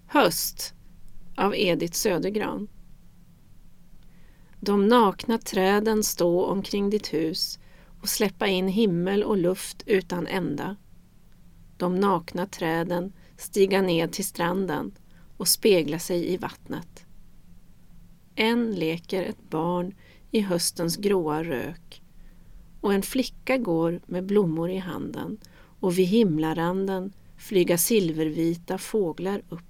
Höst av Edith Södergran. De nakna träden stå omkring ditt hus och släppa in himmel och luft utan ända. De nakna träden stiga ned till stranden och spegla sig i vattnet. Än leker ett barn i höstens gråa rök och en flicka går med blommor i handen och vid himlaranden flyga silvervita fåglar upp.